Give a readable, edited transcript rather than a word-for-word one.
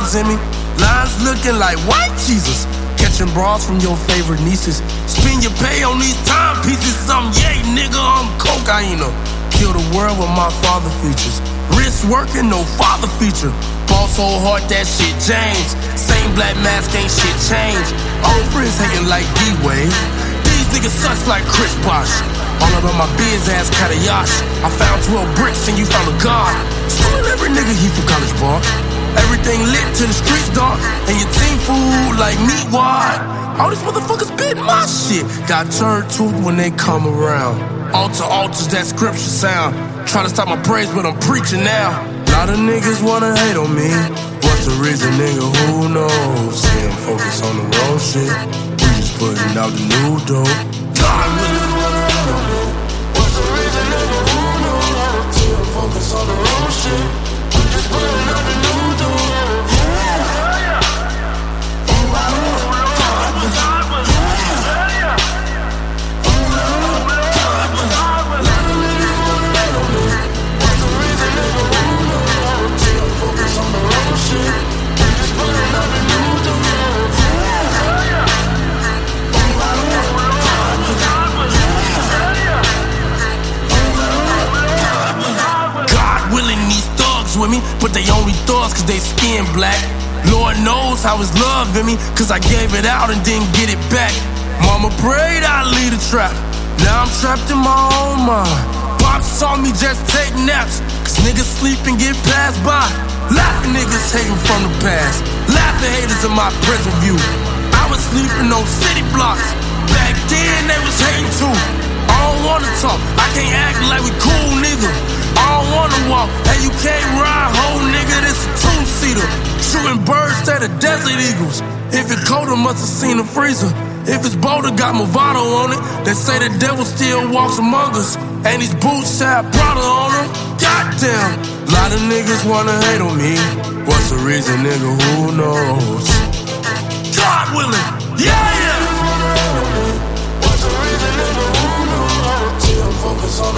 diamonds in me. Lines looking like white Jesus. Catching bras from your favorite nieces. Spend your pay on these timepieces. I'm yay, nigga, I'm cocaine. Kill the world with my father features. Wrist working, no father feature. Ball so hard, that shit James. Same black mask, ain't shit changed. Old friends hating like D-Wade. These niggas sucks like Chris Bosh. All about my biz ass Katayash. I found 12 bricks and you found a god. Schooling every nigga he from College Bar. Everything lit till the streets dark. And your team food like meat wide. All these motherfuckers bit my shit. Got turned tooth when they come around. Altar altars, that scripture sound. Trying to stop my praise, but I'm preaching now. Lot of niggas wanna hate on me. What's the reason, nigga? Who knows? See him focus on the wrong shit. We just putting out the new dope. God niggas wanna hate on me. What's the reason, nigga? Who knows? See him focus on the wrong shit. We just putting out the new dope. With me, but they only thugs cause they skin black. Lord knows how his love in me, cause I gave it out and didn't get it back. Mama prayed I'd lead a trap. Now I'm trapped in my own mind. Pops taught me just take naps, cause niggas sleep and get passed by. Laughing niggas hating from the past. Laughing haters in my present view. I was sleeping on city blocks. Back then they was hating too. I don't wanna talk, I can't act like we cool neither. I don't wanna walk, hey you can't ride, whole nigga, this a two-seater. Shooting birds instead of desert eagles. If it's colder, must have seen a freezer. If it's bolder, got Movado on it. They say the devil still walks among us. And these boots have Prada on them. Goddamn, lot of niggas wanna hate on me. What's the reason, nigga, who knows? God willing, yeah! What's the reason, nigga, who knows? Till I'm focused on